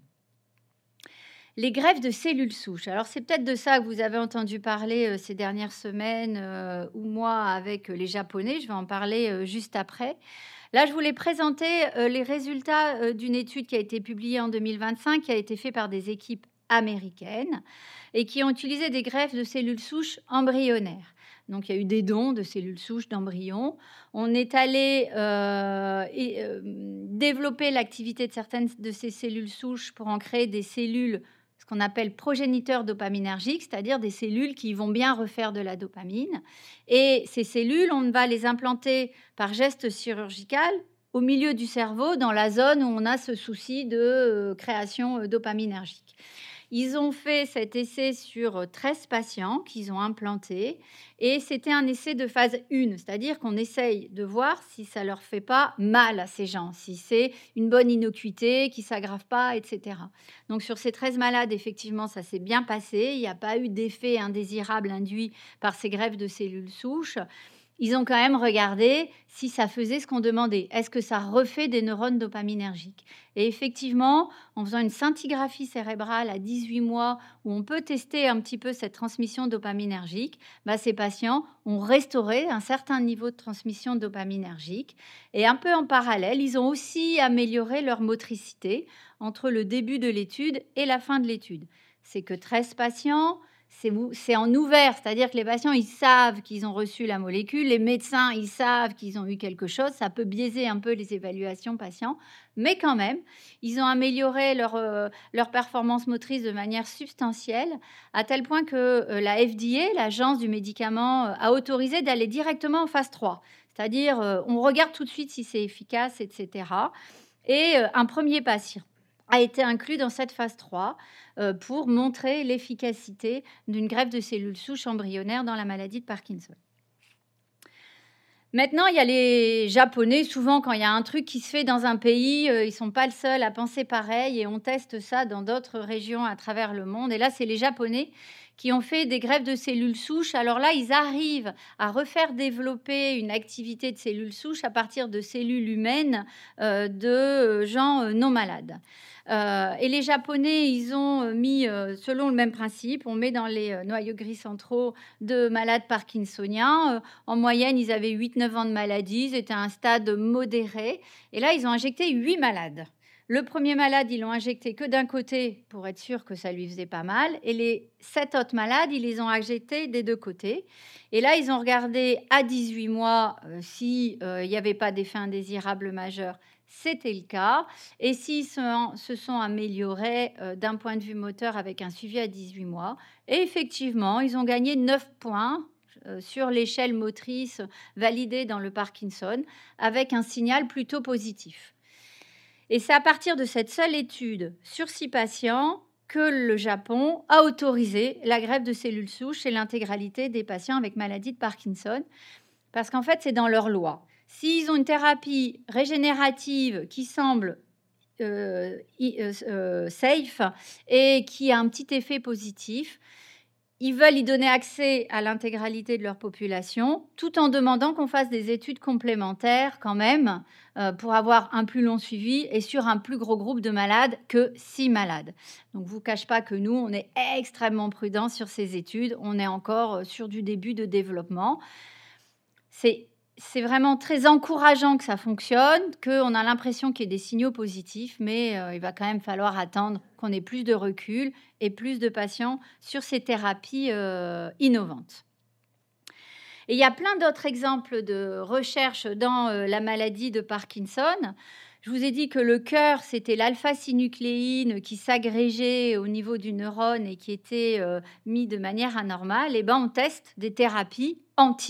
Les greffes de cellules souches. Alors, c'est peut-être de ça que vous avez entendu parler euh, ces dernières semaines euh, ou mois avec les Japonais. Je vais en parler euh, juste après. Là, je voulais présenter euh, les résultats euh, d'une étude qui a été publiée en deux mille vingt-cinq, qui a été faite par des équipes américaines et qui ont utilisé des greffes de cellules souches embryonnaires. Donc, il y a eu des dons de cellules souches d'embryons. On est allé euh, et, euh, développer l'activité de certaines de ces cellules souches pour en créer des cellules, ce qu'on appelle progéniteurs dopaminergiques, c'est-à-dire des cellules qui vont bien refaire de la dopamine. Et ces cellules, on va les implanter par geste chirurgical au milieu du cerveau, dans la zone où on a ce souci de euh, création euh, dopaminergique. Ils ont fait cet essai sur treize patients qu'ils ont implantés et c'était un essai de phase un, c'est-à-dire qu'on essaye de voir si ça ne leur fait pas mal à ces gens, si c'est une bonne innocuité, qui ne s'aggrave pas, et cetera. Donc sur ces treize malades, effectivement, ça s'est bien passé. Il n'y a pas eu d'effet indésirable induit par ces greffes de cellules souches. Ils ont quand même regardé si ça faisait ce qu'on demandait. Est-ce que ça refait des neurones dopaminergiques? Et effectivement, en faisant une scintigraphie cérébrale à dix-huit mois, où on peut tester un petit peu cette transmission dopaminergique, bah, ces patients ont restauré un certain niveau de transmission dopaminergique. Et un peu en parallèle, ils ont aussi amélioré leur motricité entre le début de l'étude et la fin de l'étude. C'est que treize patients... C'est en ouvert, c'est-à-dire que les patients, ils savent qu'ils ont reçu la molécule, les médecins, ils savent qu'ils ont eu quelque chose, ça peut biaiser un peu les évaluations patients, mais quand même, ils ont amélioré leur, euh, leur performance motrice de manière substantielle, à tel point que euh, la F D A, l'agence du médicament, euh, a autorisé d'aller directement en phase trois, c'est-à-dire euh, on regarde tout de suite si c'est efficace, et cetera. Et euh, un premier patient a été inclus dans cette phase trois euh, pour montrer l'efficacité d'une greffe de cellules souches embryonnaires dans la maladie de Parkinson. Maintenant, il y a les Japonais. Souvent, quand il y a un truc qui se fait dans un pays, euh, ils ne sont pas le seul à penser pareil et on teste ça dans d'autres régions à travers le monde. Et là, c'est les Japonais qui ont fait des greffes de cellules souches. Alors là, ils arrivent à refaire développer une activité de cellules souches à partir de cellules humaines euh, de gens euh, non malades. Euh, et les Japonais, ils ont mis, euh, selon le même principe, on met dans les euh, noyaux gris centraux de malades parkinsoniens. Euh, en moyenne, ils avaient huit neuf ans de maladie, ils étaient à un stade modéré. Et là, ils ont injecté huit malades. Le premier malade, ils l'ont injecté que d'un côté pour être sûr que ça lui faisait pas mal. Et les sept autres malades, ils les ont injectés des deux côtés. Et là, ils ont regardé à dix-huit mois euh, s'il euh, n'y avait pas d'effet indésirable majeur. C'était le cas. Et s'ils se, se sont améliorés euh, d'un point de vue moteur avec un suivi à dix-huit mois. Et effectivement, ils ont gagné neuf points euh, sur l'échelle motrice validée dans le Parkinson avec un signal plutôt positif. Et c'est à partir de cette seule étude sur six patients que le Japon a autorisé la greffe de cellules souches chez l'intégralité des patients avec maladie de Parkinson. Parce qu'en fait, c'est dans leur loi. S'ils ont une thérapie régénérative qui semble euh, euh, safe et qui a un petit effet positif, ils veulent y donner accès à l'intégralité de leur population, tout en demandant qu'on fasse des études complémentaires quand même euh, pour avoir un plus long suivi et sur un plus gros groupe de malades que six malades. Donc, je ne vous cache pas que nous, on est extrêmement prudents sur ces études. On est encore sur du début de développement. C'est C'est vraiment très encourageant que ça fonctionne, qu'on a l'impression qu'il y ait des signaux positifs, mais euh, il va quand même falloir attendre qu'on ait plus de recul et plus de patients sur ces thérapies euh, innovantes. Et il y a plein d'autres exemples de recherche dans euh, la maladie de Parkinson. Je vous ai dit que le cœur, c'était l'alpha-synucléine qui s'agrégeait au niveau du neurone et qui était euh, mis de manière anormale. Et ben, on teste des thérapies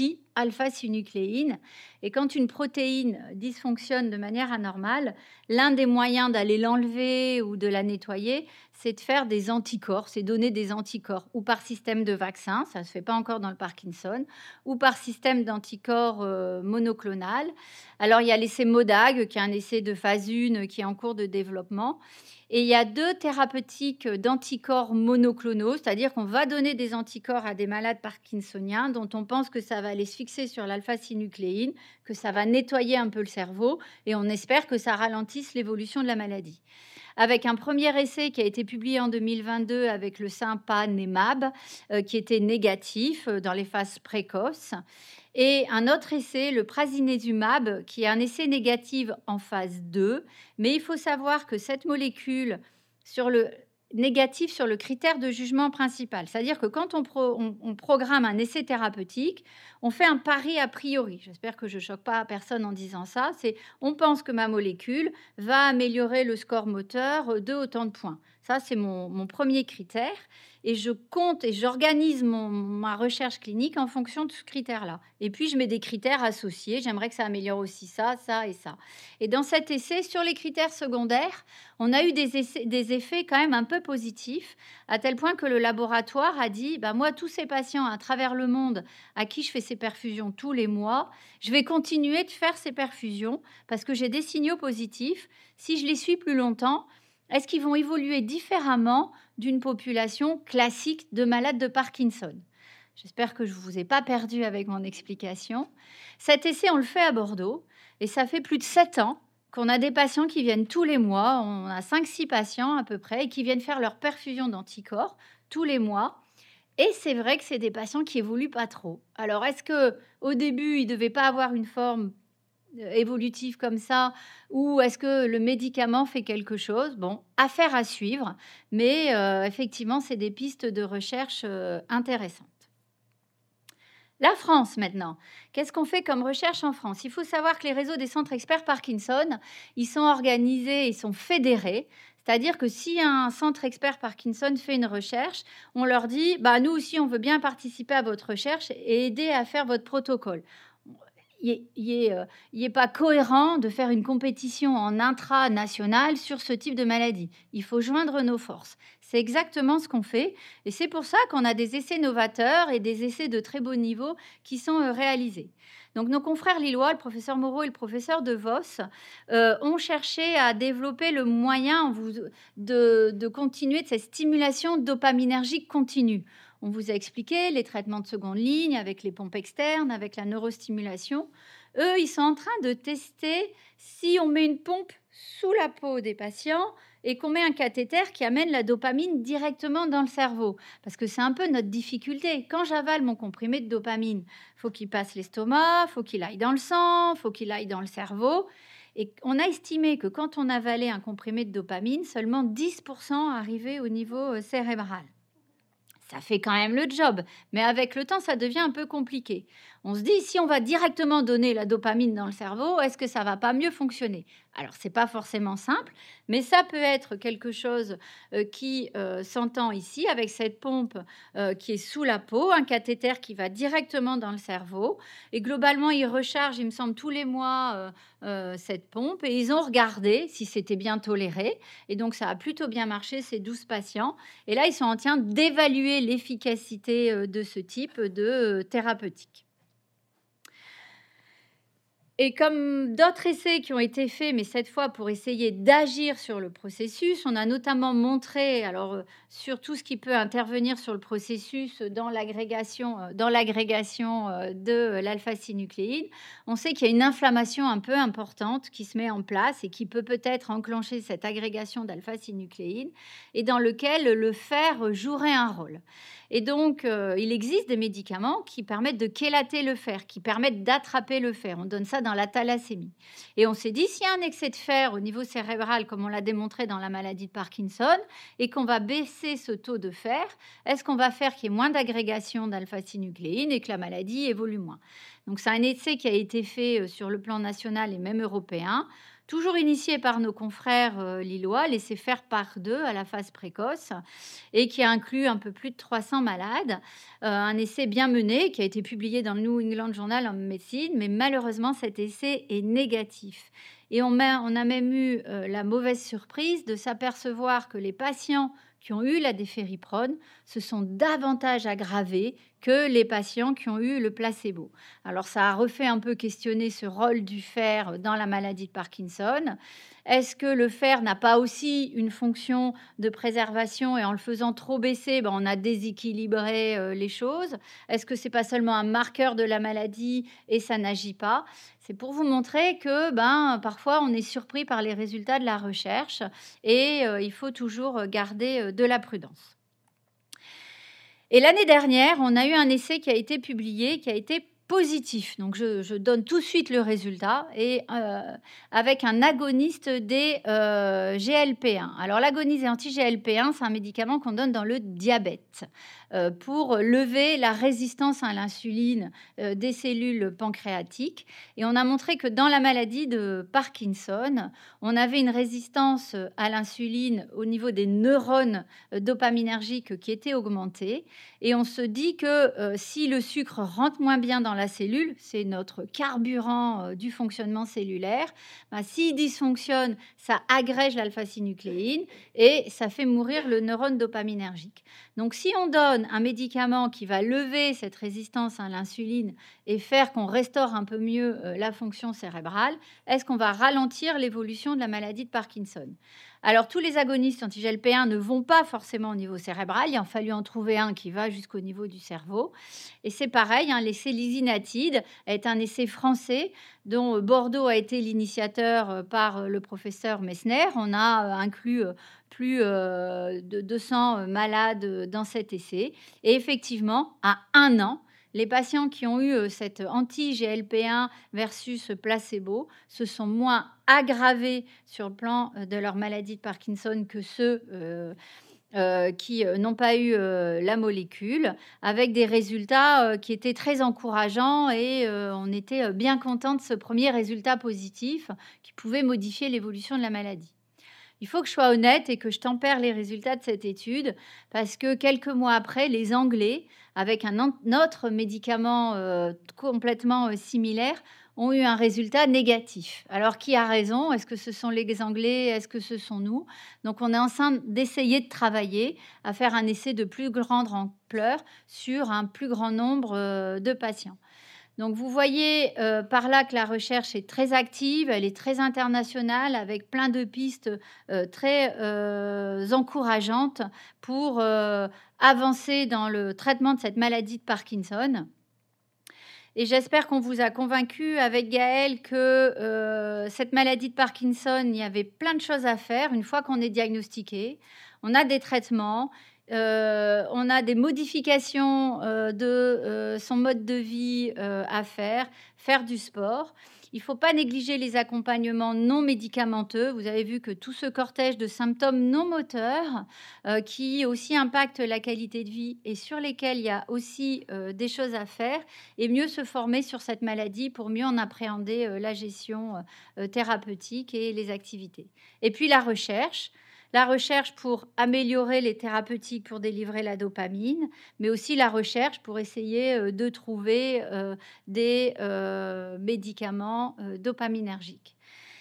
anti-alpha-synucléine. Et quand une protéine dysfonctionne de manière anormale, l'un des moyens d'aller l'enlever ou de la nettoyer, c'est de faire des anticorps, c'est donner des anticorps, ou par système de vaccin, ça ne se fait pas encore dans le Parkinson, ou par système d'anticorps euh, monoclonal. Alors, il y a l'essai MODAG, qui est un essai de phase un qui est en cours de développement. Et il y a deux thérapeutiques d'anticorps monoclonaux, c'est-à-dire qu'on va donner des anticorps à des malades parkinsoniens dont on pense que ça va aller se fixer sur l'alpha-synucléine, que ça va nettoyer un peu le cerveau et on espère que ça ralentisse l'évolution de la maladie. Avec un premier essai qui a été publié en deux mille vingt-deux avec le Sympanemab, euh, qui était négatif euh, dans les phases précoces. Et un autre essai, le prasinezumab, qui est un essai négatif en phase deux. Mais il faut savoir que cette molécule, sur le négatif sur le critère de jugement principal, c'est-à-dire que quand on, pro, on, on programme un essai thérapeutique, on fait un pari a priori. J'espère que je ne choque pas personne en disant ça. C'est on pense que ma molécule va améliorer le score moteur de autant de points. Ça, c'est mon, mon premier critère. Et je compte et j'organise mon, ma recherche clinique en fonction de ce critère-là. Et puis, je mets des critères associés. J'aimerais que ça améliore aussi ça, ça et ça. Et dans cet essai, sur les critères secondaires, on a eu des, essais, des effets quand même un peu positifs, à tel point que le laboratoire a dit, bah, moi, tous ces patients à travers le monde à qui je fais ces perfusions tous les mois, je vais continuer de faire ces perfusions parce que j'ai des signaux positifs. Si je les suis plus longtemps, est-ce qu'ils vont évoluer différemment d'une population classique de malades de Parkinson? J'espère que je ne vous ai pas perdu avec mon explication. Cet essai, on le fait à Bordeaux et ça fait plus de sept ans qu'on a des patients qui viennent tous les mois. On a cinq six patients à peu près et qui viennent faire leur perfusion d'anticorps tous les mois. Et c'est vrai que c'est des patients qui évoluent pas trop. Alors, est-ce qu'au début, ils ne devaient pas avoir une forme évolutive comme ça, ou est-ce que le médicament fait quelque chose? Bon, affaire à suivre, mais euh, effectivement, c'est des pistes de recherche euh, intéressantes. La France, maintenant. Qu'est-ce qu'on fait comme recherche en France? Il faut savoir que les réseaux des centres experts Parkinson, ils sont organisés, ils sont fédérés. C'est-à-dire que si un centre expert Parkinson fait une recherche, on leur dit, bah, nous aussi, on veut bien participer à votre recherche et aider à faire votre protocole. Il n'est euh, pas cohérent de faire une compétition en intranational sur ce type de maladie. Il faut joindre nos forces. C'est exactement ce qu'on fait. Et c'est pour ça qu'on a des essais novateurs et des essais de très beau niveau qui sont euh, réalisés. Donc, nos confrères lillois, le professeur Moreau et le professeur De Vos, euh, ont cherché à développer le moyen de, de continuer de cette stimulation dopaminergique continue. On vous a expliqué les traitements de seconde ligne avec les pompes externes, avec la neurostimulation. Eux, ils sont en train de tester si on met une pompe sous la peau des patients et qu'on met un cathéter qui amène la dopamine directement dans le cerveau. Parce que c'est un peu notre difficulté. Quand j'avale mon comprimé de dopamine, il faut qu'il passe l'estomac, il faut qu'il aille dans le sang, il faut qu'il aille dans le cerveau. Et on a estimé que quand on avalait un comprimé de dopamine, seulement dix pour cent arrivait au niveau cérébral. Ça fait quand même le job, mais avec le temps, ça devient un peu compliqué. On se dit, si on va directement donner la dopamine dans le cerveau, est-ce que ça va pas mieux fonctionner? Alors, c'est pas forcément simple, mais ça peut être quelque chose euh, qui euh, s'entend ici avec cette pompe euh, qui est sous la peau, un cathéter qui va directement dans le cerveau. Et globalement, ils rechargent, il me semble, tous les mois euh, euh, cette pompe. Et ils ont regardé si c'était bien toléré. Et donc, ça a plutôt bien marché, ces douze patients. Et là, ils sont en train d'évaluer l'efficacité euh, de ce type de euh, thérapeutique. Et comme d'autres essais qui ont été faits, mais cette fois pour essayer d'agir sur le processus, on a notamment montré, alors euh, sur tout ce qui peut intervenir sur le processus dans l'agrégation, euh, dans l'agrégation euh, de l'alpha-synucléine, on sait qu'il y a une inflammation un peu importante qui se met en place et qui peut peut-être enclencher cette agrégation d'alpha-synucléine et dans lequel le fer jouerait un rôle. Et donc, euh, il existe des médicaments qui permettent de chélater le fer, qui permettent d'attraper le fer. On donne ça dans la thalassémie. Et on s'est dit, s'il y a un excès de fer au niveau cérébral, comme on l'a démontré dans la maladie de Parkinson, et qu'on va baisser ce taux de fer, est-ce qu'on va faire qu'il y ait moins d'agrégation d'alpha-synucléine et que la maladie évolue moins? Donc, c'est un essai qui a été fait sur le plan national et même européen, toujours initié par nos confrères euh, lillois, laissé faire par deux à la phase précoce, et qui a inclus un peu plus de trois cents malades. Euh, un essai bien mené qui a été publié dans le New England Journal of Medicine, mais malheureusement, cet essai est négatif. Et on, met, on a même eu euh, la mauvaise surprise de s'apercevoir que les patients qui ont eu la défériprone se sont davantage aggravés que les patients qui ont eu le placebo. Alors, ça a refait un peu questionner ce rôle du fer dans la maladie de Parkinson. Est-ce que le fer n'a pas aussi une fonction de préservation et en le faisant trop baisser, ben, on a déséquilibré euh, les choses? Est-ce que c'est pas seulement un marqueur de la maladie et ça n'agit pas? C'est pour vous montrer que ben, parfois on est surpris par les résultats de la recherche et euh, il faut toujours garder euh, de la prudence. Et l'année dernière, on a eu un essai qui a été publié, qui a été positif. Donc, je, je donne tout de suite le résultat et euh, avec un agoniste des euh, G L P un. Alors, l'agoniste des anti-G L P un, c'est un médicament qu'on donne dans le diabète euh, pour lever la résistance à l'insuline euh, des cellules pancréatiques. Et on a montré que dans la maladie de Parkinson, on avait une résistance à l'insuline au niveau des neurones euh, dopaminergiques qui était augmentée. Et on se dit que euh, si le sucre rentre moins bien dans la cellule, c'est notre carburant euh, du fonctionnement cellulaire, ben, s'il dysfonctionne, ça agrège l'alpha-synucléine et ça fait mourir le neurone dopaminergique. Donc si on donne un médicament qui va lever cette résistance à l'insuline et faire qu'on restaure un peu mieux euh, la fonction cérébrale, est-ce qu'on va ralentir l'évolution de la maladie de Parkinson? Alors, tous les agonistes anti-G L P un ne vont pas forcément au niveau cérébral. Il a fallu en trouver un qui va jusqu'au niveau du cerveau. Et c'est pareil, hein, l'essai Lysinatide est un essai français dont Bordeaux a été l'initiateur par le professeur Messner. On a inclus plus de deux cents malades dans cet essai. Et effectivement, à un an, les patients qui ont eu cette anti-G L P un versus placebo se sont moins aggravés sur le plan de leur maladie de Parkinson que ceux euh, euh, qui n'ont pas eu euh, la molécule, avec des résultats euh, qui étaient très encourageants et euh, on était bien content de ce premier résultat positif qui pouvait modifier l'évolution de la maladie. Il faut que je sois honnête et que je tempère les résultats de cette étude parce que quelques mois après, les Anglais, avec un autre médicament euh, complètement euh, similaire, ont eu un résultat négatif. Alors, qui a raison? Est-ce que ce sont les Anglais? Est-ce que ce sont nous? Donc, on est en train d'essayer de travailler à faire un essai de plus grande ampleur sur un plus grand nombre euh, de patients. Donc, vous voyez euh, par là que la recherche est très active, elle est très internationale, avec plein de pistes euh, très euh, encourageantes pour euh, avancer dans le traitement de cette maladie de Parkinson. Et j'espère qu'on vous a convaincu avec Gaëlle que euh, cette maladie de Parkinson, il y avait plein de choses à faire une fois qu'on est diagnostiqué. On a des traitements, euh, on a des modifications euh, de euh, son mode de vie euh, à faire, faire du sport. Il ne faut pas négliger les accompagnements non médicamenteux. Vous avez vu que tout ce cortège de symptômes non moteurs euh, qui aussi impactent la qualité de vie et sur lesquels il y a aussi euh, des choses à faire, et mieux se former sur cette maladie pour mieux en appréhender euh, la gestion euh, thérapeutique et les activités. Et puis la recherche. La recherche pour améliorer les thérapeutiques pour délivrer la dopamine, mais aussi la recherche pour essayer euh, de trouver euh, des euh, médicaments euh, dopaminergiques.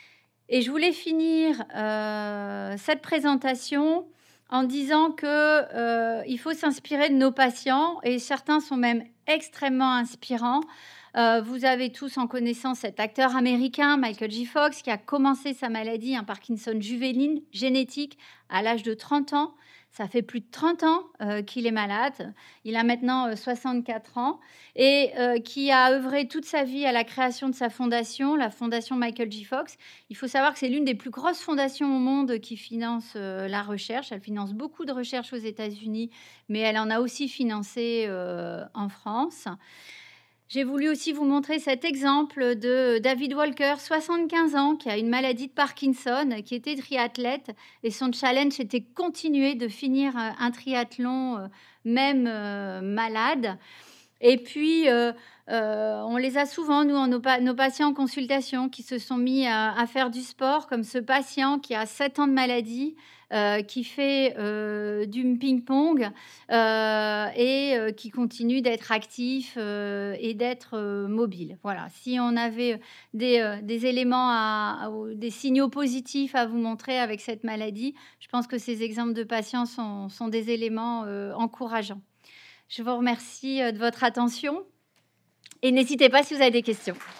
Et je voulais finir euh, cette présentation en disant qu'il euh, faut s'inspirer de nos patients, et certains sont même extrêmement inspirants. Euh, vous avez tous en connaissance cet acteur américain, Michael J. Fox, qui a commencé sa maladie, un Parkinson juvénile, génétique, à l'âge de trente ans. Ça fait plus de trente ans euh, qu'il est malade. Il a maintenant euh, soixante-quatre ans et euh, qui a œuvré toute sa vie à la création de sa fondation, la fondation Michael J. Fox. Il faut savoir que c'est l'une des plus grosses fondations au monde qui finance euh, la recherche. Elle finance beaucoup de recherche aux États-Unis, mais elle en a aussi financé euh, en France. J'ai voulu aussi vous montrer cet exemple de David Walker, soixante-quinze ans, qui a une maladie de Parkinson, qui était triathlète, et son challenge était continuer de finir un triathlon, même euh, malade. Et puis, euh, euh, on les a souvent, nous, nos, pa- nos patients en consultation, qui se sont mis à, à faire du sport, comme ce patient qui a sept ans de maladie, euh, qui fait euh, du ping-pong euh, et euh, qui continue d'être actif euh, et d'être euh, mobile. Voilà, si on avait des, euh, des éléments, à, à- des signaux positifs à vous montrer avec cette maladie, je pense que ces exemples de patients sont, sont des éléments euh, encourageants. Je vous remercie de votre attention et n'hésitez pas si vous avez des questions.